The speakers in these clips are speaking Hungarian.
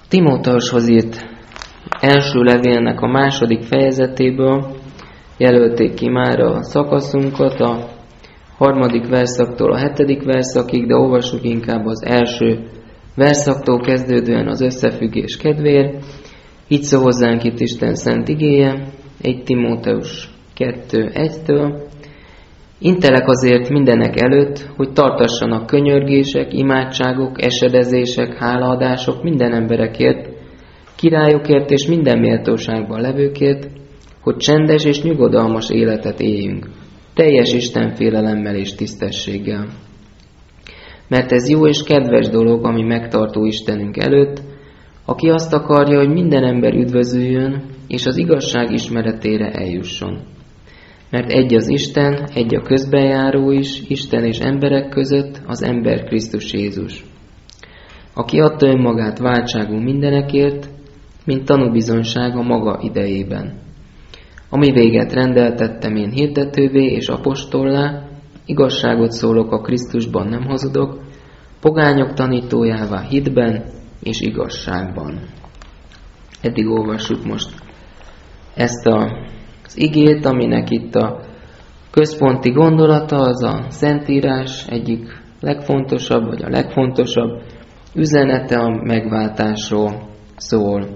Timóteushoz írt első levélnek a 2. fejezetéből jelölték ki már a szakaszunkat, a 3. verszaktól a 7. verszakig, de olvassuk inkább az első verszaktól kezdődően az összefüggés kedvéért. Így szól hozzánk itt Isten szent igéje, 1 Timóteus 2:1-től. Intelek azért mindenek előtt, hogy tartassanak könyörgések, imádságok, esedezések, hálaadások minden emberekért, királyokért és minden méltóságban levőkért, hogy csendes és nyugodalmas életet éljünk, teljes istenfélelemmel és tisztességgel. Mert ez jó és kedves dolog, ami megtartó Istenünk előtt, aki azt akarja, hogy minden ember üdvözüljön, és az igazság ismeretére eljusson. Mert egy az Isten, egy a közbenjáró is, Isten és emberek között, az ember Krisztus Jézus, aki adta önmagát váltságú mindenekért, mint tanúbizonyság a maga idejében. Ami véget rendeltettem én hirdetővé és apostollá, igazságot szólok a Krisztusban, nem hazudok, pogányok tanítójává hitben és igazságban. Eddig olvassuk most ezt az igét, aminek itt a központi gondolata az a Szentírás egyik legfontosabb, vagy a legfontosabb üzenete a megváltásról szól.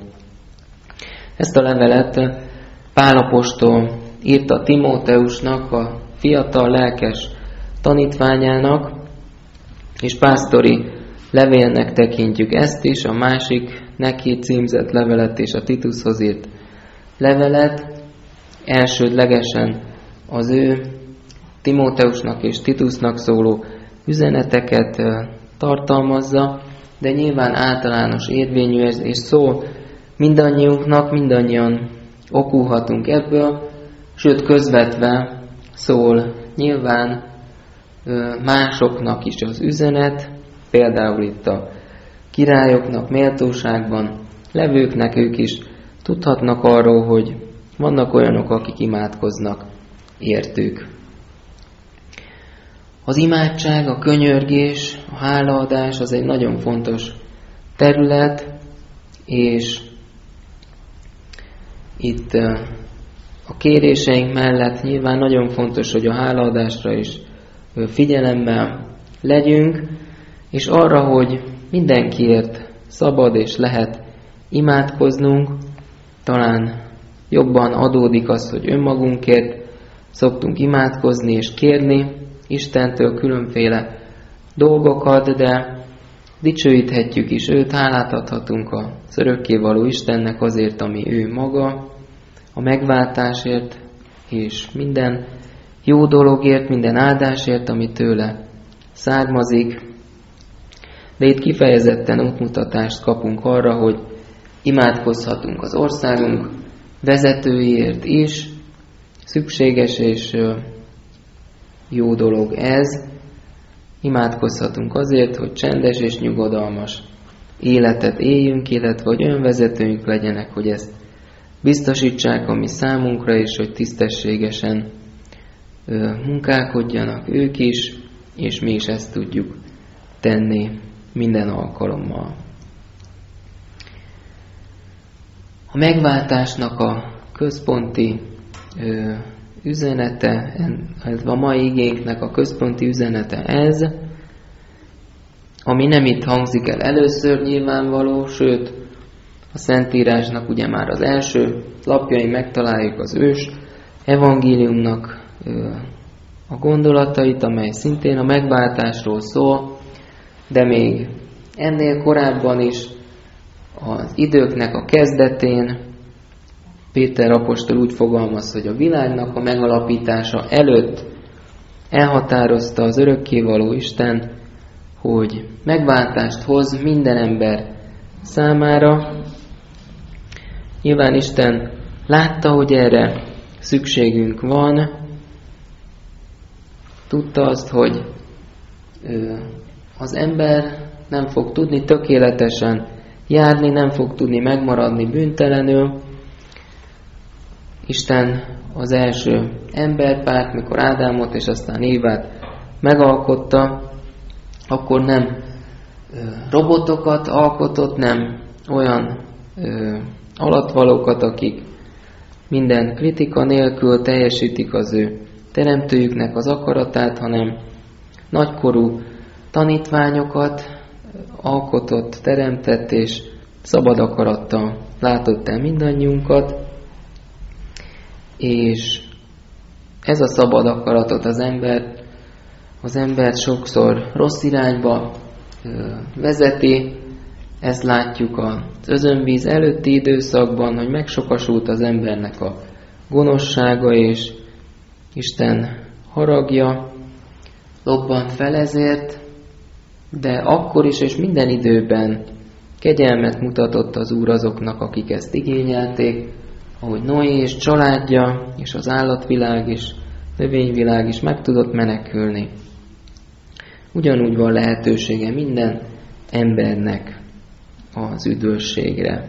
Ezt a levelet Pál apostol írta Timóteusnak, a fiatal lelkes tanítványának, és pásztori levélnek tekintjük ezt is, a másik neki címzett levelet és a Titushoz írt levelet. Elsődlegesen az ő Timóteusnak és Titusnak szóló üzeneteket tartalmazza, de nyilván általános érvényű ez, és szól mindannyiunknak, mindannyian okulhatunk ebből, sőt közvetve szól nyilván másoknak is az üzenet, például itt a királyoknak, méltóságban levőknek, ők is tudhatnak arról, hogy vannak olyanok, akik imádkoznak értük. Az imádság, a könyörgés, a hálaadás az egy nagyon fontos terület, és itt a kéréseink mellett nyilván nagyon fontos, hogy a hálaadásra is figyelemmel legyünk, és arra, hogy mindenkiért szabad és lehet imádkoznunk, talán jobban adódik az, hogy önmagunkért szoktunk imádkozni és kérni Istentől különféle dolgokat, de dicsőíthetjük is őt, hálát adhatunk az örökkévaló Istennek azért, ami ő maga, a megváltásért és minden jó dologért, minden áldásért, ami tőle származik. De itt kifejezetten útmutatást kapunk arra, hogy imádkozhatunk az országunk vezetőiért is. Szükséges és jó dolog ez. Imádkozhatunk azért, hogy csendes és nyugodalmas életet éljünk, illetve hogy olyan vezetőink legyenek, hogy ezt biztosítsák a mi számunkra, és hogy tisztességesen munkálkodjanak ők is, és mi is ezt tudjuk tenni minden alkalommal. A megváltásnak a központi üzenete, a mai igénknek a központi üzenete ez, ami nem itt hangzik el először nyilvánvaló, sőt a Szentírásnak ugye már az első lapjain megtaláljuk az ős evangéliumnak a gondolatait, amely szintén a megváltásról szól, de még ennél korábban is az időknek a kezdetén Péter apostol úgy fogalmaz, hogy a világnak a megalapítása előtt elhatározta az örökkévaló Isten, hogy megváltást hoz minden ember számára. Nyilván Isten látta, hogy erre szükségünk van, tudta azt, hogy az ember nem fog tudni tökéletesen járni, nem fog tudni megmaradni bűntelenül. Isten az első emberpárt, mikor Ádámot és aztán Évát megalkotta, akkor nem robotokat alkotott, nem olyan alattvalókat, akik minden kritika nélkül teljesítik az ő teremtőjüknek az akaratát, hanem nagykorú tanítványokat alkotott, teremtett és szabad akarattal látott el mindannyiunkat, és ez a szabad akaratot az embert sokszor rossz irányba vezeti. Ezt látjuk az özönvíz előtti időszakban, hogy megsokasult az embernek a gonoszsága, és Isten haragja lobbant fel ezért, de akkor is és minden időben kegyelmet mutatott az Úr azoknak, akik ezt igényelték, ahogy Noé és családja, és az állatvilág és növényvilág is meg tudott menekülni. Ugyanúgy van lehetősége minden embernek az üdvösségre.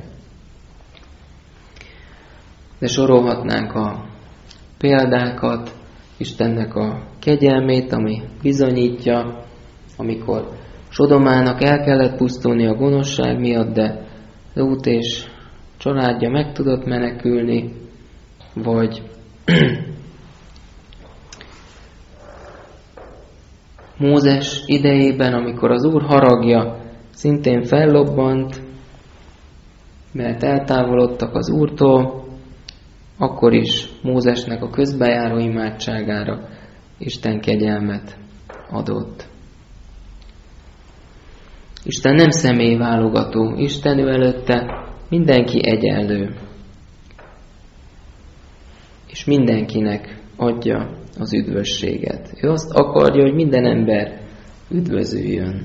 De sorolhatnánk a példákat, Istennek a kegyelmét, ami bizonyítja, amikor Sodomának el kellett pusztulni a gonoszság miatt, de Lút és családja meg tudott menekülni, vagy Mózes idejében, amikor az Úr haragja szintén fellobbant, mert eltávolodtak az Úrtól, akkor is Mózesnek a közbejáró imádságára Isten kegyelmet adott. Isten nem személyválogató, Isten ő előtte mindenki egyenlő, és mindenkinek adja az üdvösséget. Ő azt akarja, hogy minden ember üdvözüljön.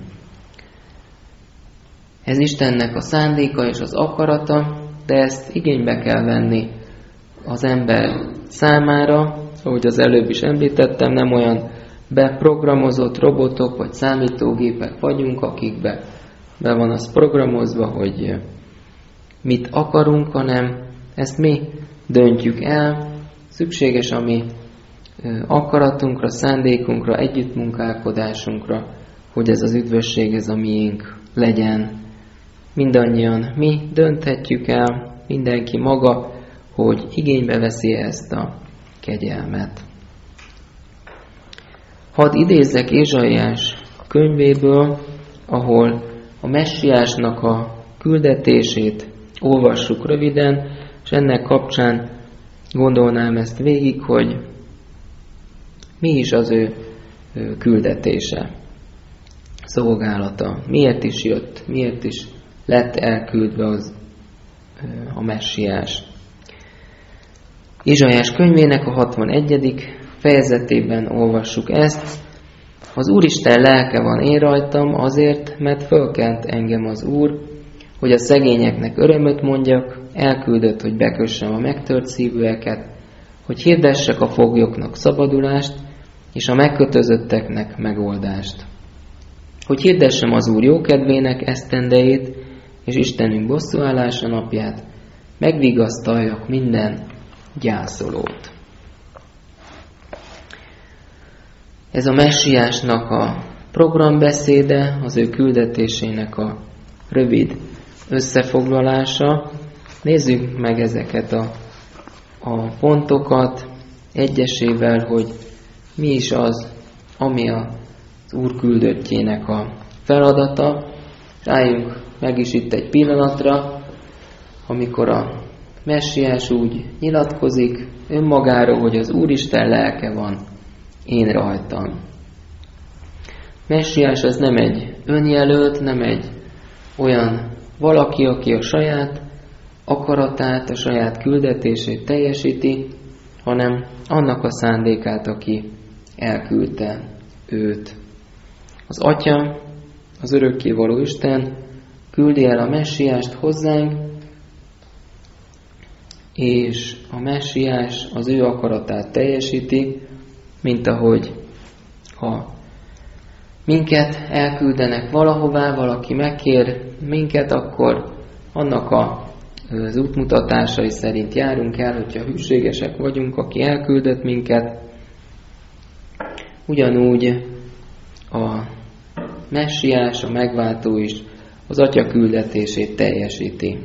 Ez Istennek a szándéka és az akarata, de ezt igénybe kell venni az ember számára, ahogy az előbb is említettem, nem olyan beprogramozott robotok vagy számítógépek vagyunk, akikbe be van az programozva, hogy mit akarunk, hanem ezt mi döntjük el. Szükséges a mi akaratunkra, szándékunkra, együttmunkálkodásunkra, hogy ez az üdvösség, ez a miénk legyen. Mindannyian mi dönthetjük el, mindenki maga, hogy igénybe veszi ezt a kegyelmet. Hadd idézzek Ézsaiás könyvéből, ahol a messiásnak a küldetését olvassuk röviden, és ennek kapcsán gondolnám ezt végig, hogy mi is az ő küldetése, szolgálata, miért is jött, miért is lett elküldve a messiás. Ézsaiás könyvének a 61. fejezetében olvassuk ezt. Az Úristen lelke van én rajtam azért, mert fölkent engem az Úr, hogy a szegényeknek örömöt mondjak, elküldött, hogy bekössem a megtört szívűeket, hogy hirdessek a foglyoknak szabadulást, és a megkötözötteknek megoldást. Hogy hirdessem az Úr jókedvének esztendejét, és Istenünk bosszúállása napját, megvigasztaljak minden gyászolót. Ez a messiásnak a programbeszéde, az ő küldetésének a rövid összefoglalása. Nézzük meg ezeket a pontokat egyesével, hogy mi is az, ami az Úr küldöttjének a feladata. Álljunk meg is itt egy pillanatra, amikor a messiás úgy nyilatkozik önmagáról, hogy az Úristen lelke van én rajtam. Messiás az nem egy önjelölt, nem egy olyan valaki, aki a saját akaratát, a saját küldetését teljesíti, hanem annak a szándékát, aki elküldte őt. Az Atya, az örökkévaló Isten küldi el a messiást hozzánk, és a messiás az ő akaratát teljesíti, mint ahogy ha minket elküldenek valahová, valaki megkér minket, akkor annak az útmutatásai szerint járunk el, hogyha hűségesek vagyunk, aki elküldött minket. Ugyanúgy a messiás, a megváltó is az Atya küldetését teljesíti.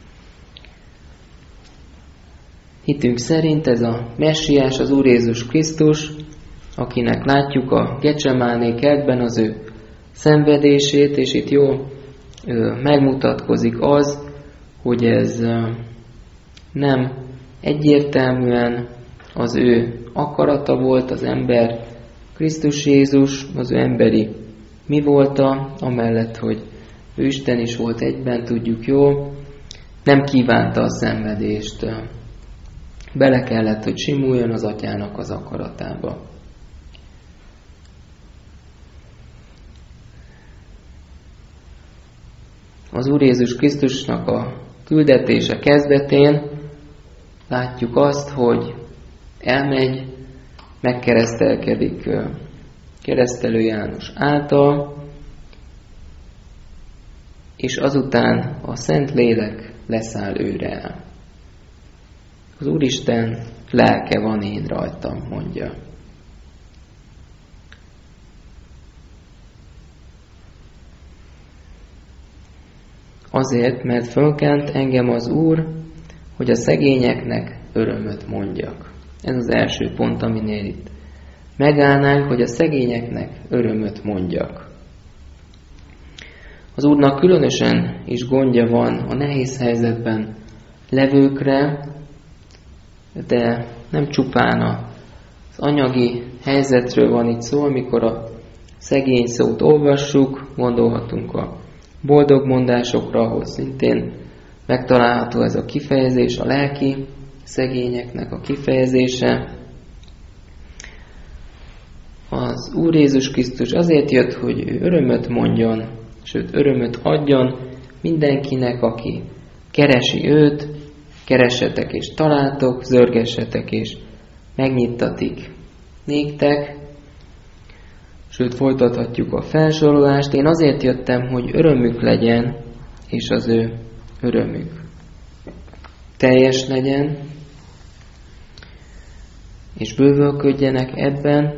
Hitünk szerint ez a Messiás, az Úr Jézus Krisztus, akinek látjuk a Gecsemáné kertben az ő szenvedését, és itt jól megmutatkozik az, hogy ez nem egyértelműen az ő akarata volt, az ember Krisztus Jézus, az ő emberi mi volta, amellett, hogy ő Isten is volt egyben, tudjuk jól, nem kívánta a szenvedést. Bele kellett, hogy simuljon az Atyának az akaratába. Az Úr Jézus Krisztusnak a küldetése kezdetén látjuk azt, hogy elmegy, megkeresztelkedik Keresztelő János által, és azután a Szent Lélek leszáll őre. Az Úristen lelke van én rajtam, mondja. Azért, mert fölkent engem az Úr, hogy a szegényeknek örömöt mondjak. Ez az első pont, aminél itt megállnánk, hogy a szegényeknek örömöt mondjak. Az Úrnak különösen is gondja van a nehéz helyzetben levőkre, de nem csupán az anyagi helyzetről van itt szó, amikor a szegény szót olvassuk, gondolhatunk a boldog mondásokra, ahol szintén megtalálható ez a kifejezés, a lelki szegényeknek a kifejezése. Az Úr Jézus Krisztus azért jött, hogy ő örömöt mondjon, sőt örömöt adjon mindenkinek, aki keresi őt, keressetek és találtok, zörgessetek és megnyittatik néktek. Sőt, folytathatjuk a felsorolást. Én azért jöttem, hogy örömük legyen, és az ő örömük teljes legyen, és bővölködjenek ebben.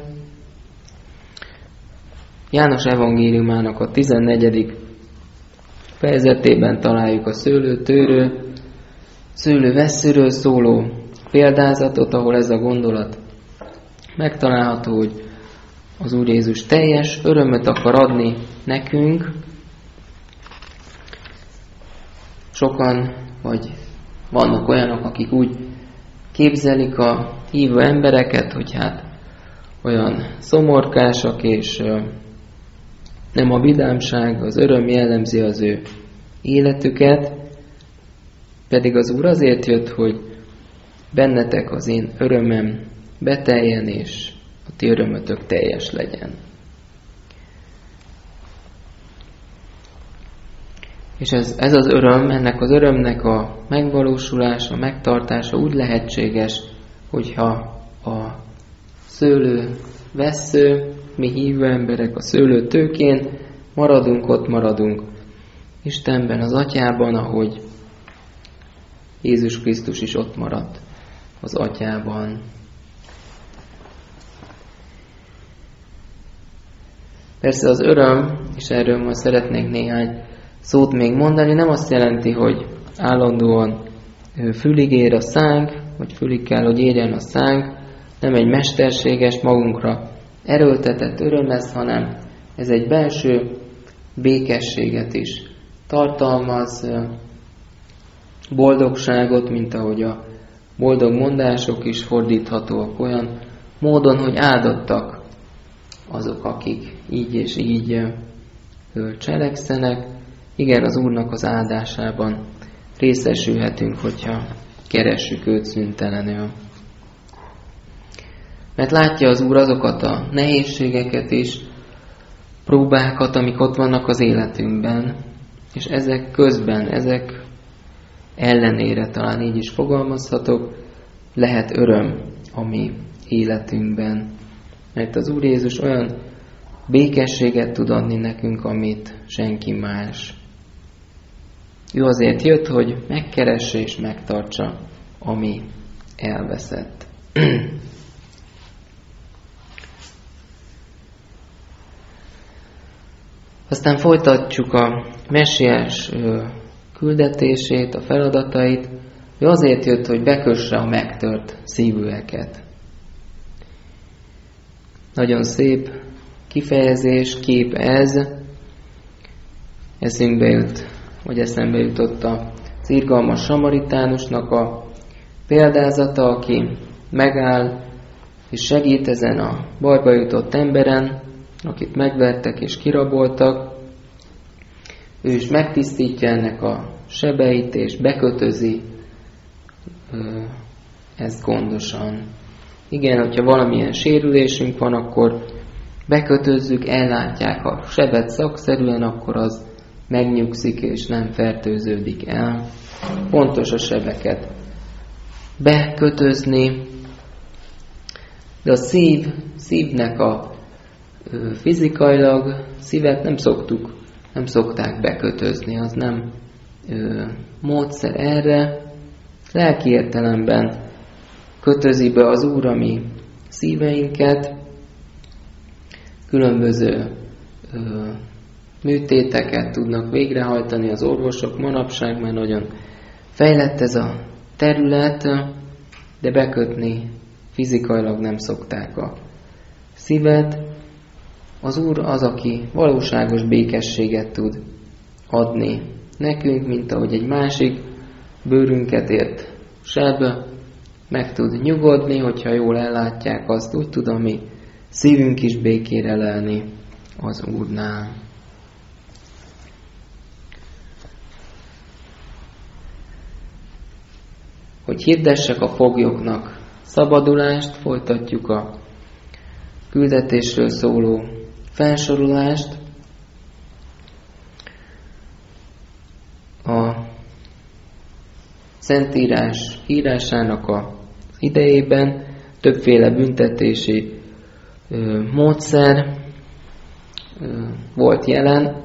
János evangéliumának a 14. fejezetében találjuk a szőlő-vesszőről szóló példázatot, ahol ez a gondolat megtalálható, hogy az Úr Jézus teljes örömöt akar adni nekünk. Sokan, vagy vannak olyanok, akik úgy képzelik a hívő embereket, hogy hát olyan szomorkásak, és nem a vidámság, az öröm jellemzi az ő életüket, pedig az Úr azért jött, hogy bennetek az én örömem beteljen, és a ti örömötök teljes legyen. És ez az öröm, ennek az örömnek a megvalósulása, megtartása úgy lehetséges, hogyha a szőlő-vessző, mi hívő emberek a szőlőtőkén ott maradunk Istenben, az Atyában, ahogy Jézus Krisztus is ott maradt az Atyában. Persze az öröm, és erről most szeretnék néhány szót még mondani, nem azt jelenti, hogy állandóan fülig ér a szánk, vagy fülig kell, hogy érjen a szánk, nem egy mesterséges, magunkra erőltetett öröm lesz, hanem ez egy belső békességet is tartalmaz, boldogságot, mint ahogy a boldog mondások is fordíthatóak olyan módon, hogy áldottak azok, akik így és így cselekszenek. Igen, az Úrnak az áldásában részesülhetünk, hogyha keressük őt szüntelenül. Mert látja az Úr azokat a nehézségeket és próbákat, amik ott vannak az életünkben, és ezek közben, ezek ellenére, talán így is fogalmazhatok, lehet öröm a mi életünkben. Mert az Úr Jézus olyan békességet tud adni nekünk, amit senki más. Ő azért jött, hogy megkeresse és megtartsa, ami elveszett. Aztán folytatjuk a messiás küldetését, a feladatait. Ő azért jött, hogy bekösse a megtört szívűeket. Nagyon szép kifejezés, kép ez. Eszembe jutott az irgalmas samaritánusnak a példázata, aki megáll és segít ezen a bajba jutott emberen, akit megvertek és kiraboltak. Ő is megtisztítja ennek a sebeit, és bekötözi ezt gondosan. Igen, hogyha valamilyen sérülésünk van, akkor bekötözzük, ellátják a sebet szakszerűen, akkor az megnyugszik és nem fertőződik el. Fontos a sebeket bekötözni, de a szívnek a fizikailag szívet nem szokták bekötözni, az nem módszer erre. Lelki értelemben kötözi be az Úr a mi szíveinket, különböző műtéteket tudnak végrehajtani az orvosok manapság, mert nagyon fejlett ez a terület, de bekötni fizikailag nem szokták a szívet. Az Úr az, aki valóságos békességet tud adni nekünk, mint ahogy egy másik bőrünket ért seb meg tud nyugodni, hogyha jól ellátják azt, úgy tud a mi szívünk is békére lelni az Úrnál. Hogy hirdessek a foglyoknak szabadulást, folytatjuk a küldetésről szóló felsorolást. A Szentírás írásának az idejében többféle büntetési módszer volt jelen.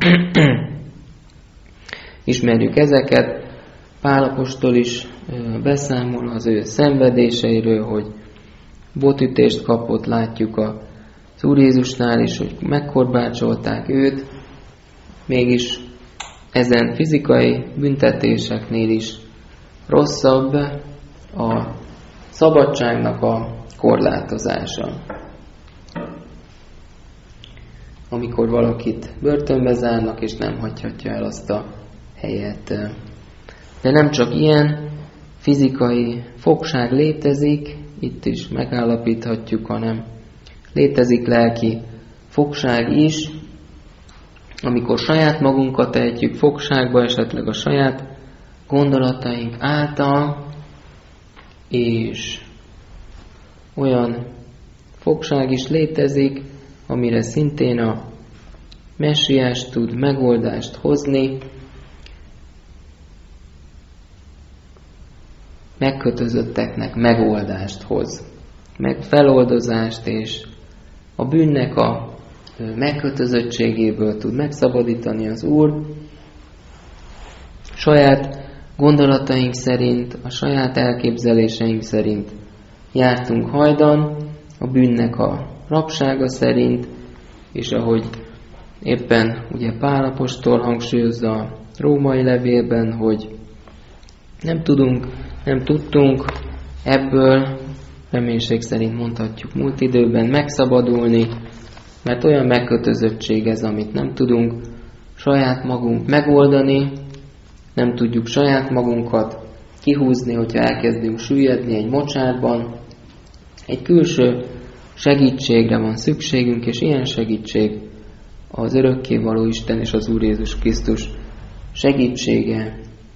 Ismerjük ezeket. Pál apostol is beszámol az ő szenvedéseiről, hogy botütést kapott, látjuk az Úr Jézusnál is, hogy megkorbácsolták őt, mégis ezen fizikai büntetéseknél is rosszabb a szabadságnak a korlátozása. Amikor valakit börtönbe zárnak, és nem hagyhatja el azt a helyet. De nem csak ilyen fizikai fogság létezik, itt is megállapíthatjuk, hanem létezik lelki fogság is, amikor saját magunkat ejtjük fogságba, esetleg a saját gondolataink által, és olyan fogság is létezik, amire szintén a messiás tud megoldást hozni, megkötözötteknek megoldást hoz, meg feloldozást, és a bűnnek a megkötözöttségéből tud megszabadítani az Úr. Saját gondolataink szerint, a saját elképzeléseink szerint jártunk hajdan, a bűnnek a rabsága szerint, és ahogy éppen ugye Pál apostol hangsúlyozza a római levélben, hogy nem tudtunk ebből, reménység szerint mondhatjuk múlt időben megszabadulni, mert olyan megkötözöttség ez, amit nem tudunk saját magunk megoldani, nem tudjuk saját magunkat kihúzni, hogyha elkezdünk süllyedni egy mocsárban. Egy külső segítségre van szükségünk, és ilyen segítség az örökkévaló Isten és az Úr Jézus Krisztus segítsége.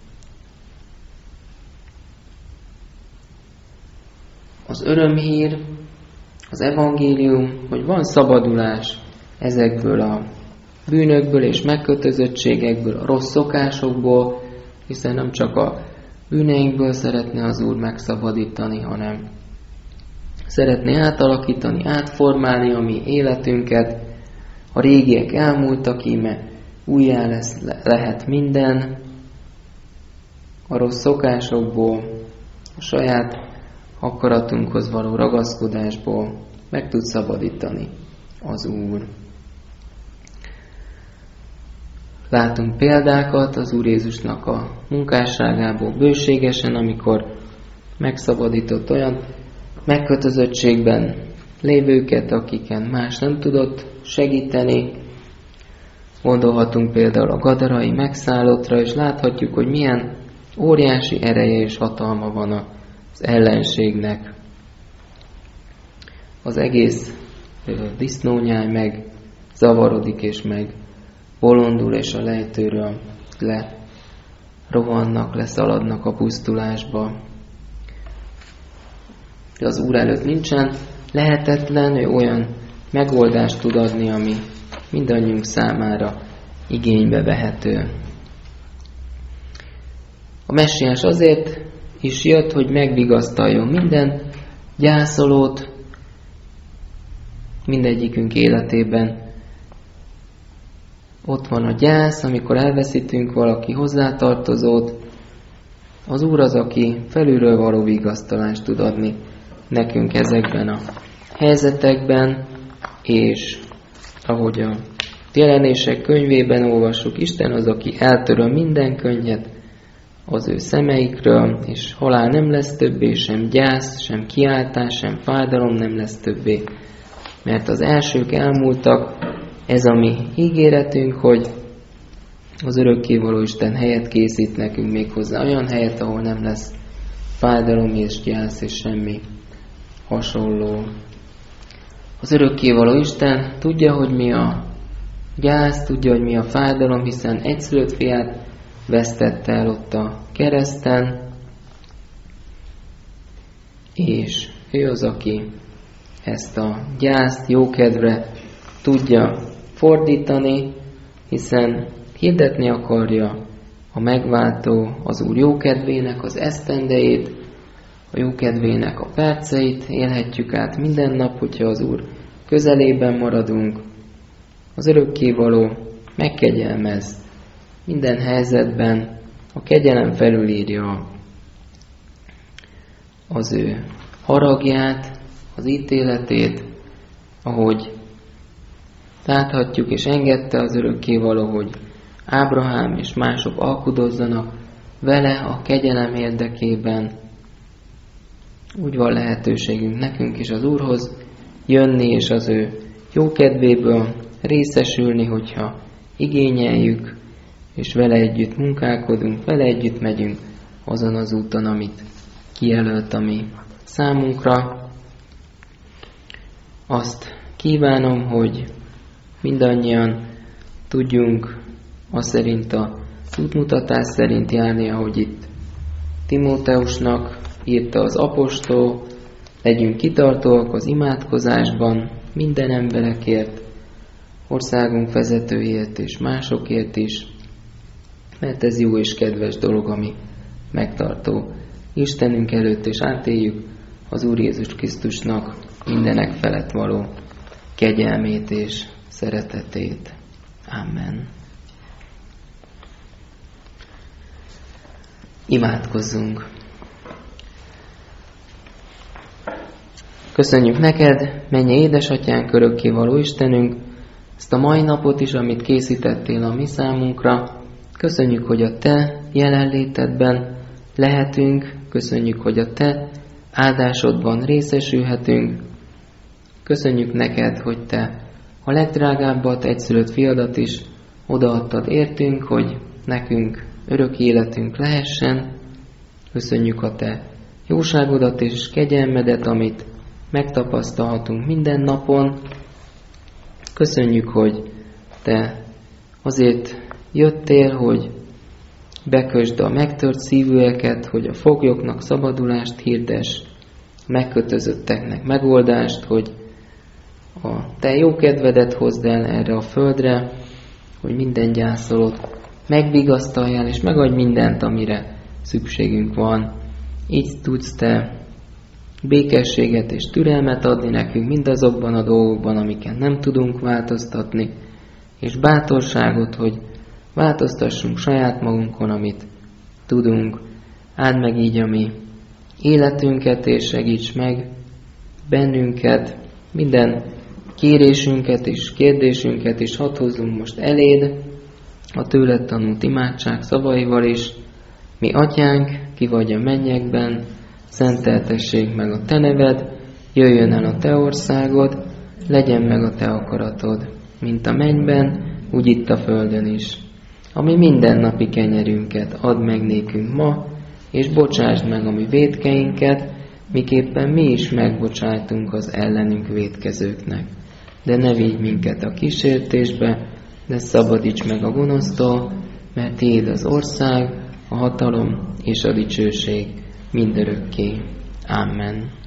Az örömhír, az evangélium, hogy van szabadulás ezekből a bűnökből és megkötözöttségekből, a rossz szokásokból, hiszen nem csak a bűneinkből szeretne az Úr megszabadítani, hanem szeretné átalakítani, átformálni a mi életünket. A régiek elmúltak, íme újjá lehet minden. A rossz szokásokból, a saját akaratunkhoz való ragaszkodásból meg tud szabadítani az Úr. Látunk példákat az Úr Jézusnak a munkásságából bőségesen, amikor megszabadított olyan megkötözöttségben lévőket, akiken más nem tudott segíteni. Gondolhatunk például a gadarai megszállottra, és láthatjuk, hogy milyen óriási ereje és hatalma van az ellenségnek. Az egész disznónyáj meg zavarodik és meg bolondul, és a lejtőről lerohannak, leszaladnak a pusztulásba. De az Úr előtt nincsen lehetetlen, ő olyan megoldást tud adni, ami mindannyiunk számára igénybe vehető. A Messiás azért is jött, hogy megvigasztaljon minden gyászolót, mindegyikünk életében. Ott van a gyász, amikor elveszítünk valaki hozzátartozót. Az Úr az, aki felülről való vigasztalást tud adni nekünk ezekben a helyzetekben, és ahogy a Jelenések könyvében olvassuk, Isten az, aki eltöröl minden könnyet az ő szemeikről, és halál nem lesz többé, sem gyász, sem kiáltás, sem fájdalom nem lesz többé, mert az elsők elmúltak. Ez a mi ígéretünk, hogy az örökkévaló Isten helyet készít nekünk, méghozzá olyan helyet, ahol nem lesz fájdalom és gyász és semmi hasonló. Az örökkévaló Isten tudja, hogy mi a gyász, tudja, hogy mi a fájdalom, hiszen egyszülött fiát vesztette el ott a kereszten, és ő az, aki ezt a gyászt jókedvre tudja fordítani, hiszen hirdetni akarja a megváltó az Úr jókedvének az esztendejét, a jókedvének a perceit, élhetjük át minden nap, hogyha az Úr közelében maradunk. Az örökkévaló megkegyelmez minden helyzetben, a kegyelem felülírja az ő haragját, az ítéletét, ahogy láthatjuk, és engedte az örökkévaló, hogy Ábrahám és mások alkudozzanak vele a kegyelem érdekében. Úgy van lehetőségünk nekünk is az Úrhoz jönni, és az ő jókedvéből részesülni, hogyha igényeljük, és vele együtt munkálkodunk, vele együtt megyünk azon az úton, amit kijelölt a mi számunkra. Azt kívánom, hogy mindannyian tudjunk az szerint, az útmutatás szerint járni, ahogy itt Timóteusnak írta az apostol, legyünk kitartóak az imádkozásban minden emberekért, országunk vezetőjét és másokért is, mert ez jó és kedves dolog, ami megtartó Istenünk előtt, és átéljük az Úr Jézus Krisztusnak mindenek felett való kegyelmét és szeretetét. Amen. Imádkozzunk! Köszönjük neked, mennyei édesatyánk, örökkévaló Istenünk, ezt a mai napot is, amit készítettél a mi számunkra. Köszönjük, hogy a te jelenlétedben lehetünk, köszönjük, hogy a te áldásodban részesülhetünk. Köszönjük neked, hogy te a legdrágábbat, egyszülött fiadat is odaadtad értünk, hogy nekünk örök életünk lehessen. Köszönjük a te jóságodat és kegyelmedet, amit megtapasztalhatunk minden napon. Köszönjük, hogy te azért jöttél, hogy bekösd a megtört szívűeket, hogy a foglyoknak szabadulást hirdess, megkötözötteknek megoldást, hogy a te jó kedvedet hozd el erre a földre, hogy minden gyászolót megvigasztaljál, és megadj mindent, amire szükségünk van. Így tudsz te békességet és türelmet adni nekünk mindazokban a dolgokban, amiken nem tudunk változtatni, és bátorságot, hogy változtassunk saját magunkon, amit tudunk. Áld meg így a mi életünket, és segíts meg bennünket, minden kérésünket és kérdésünket is hadd hozzunk most eléd, a tőled tanult imádság szavaival is. Mi atyánk, ki vagy a mennyekben, szenteltessék meg a te neved, jöjjön el a te országod, legyen meg a te akaratod, mint a mennyben, úgy itt a földön is. Ami mindennapi kenyerünket add meg nékünk ma, és bocsásd meg a mi vétkeinket, miképpen mi is megbocsájtunk az ellenünk vétkezőknek. De ne vigy minket a kísértésbe, de szabadíts meg a gonosztól, mert tiéd az ország, a hatalom és a dicsőség mindörökké. Amen.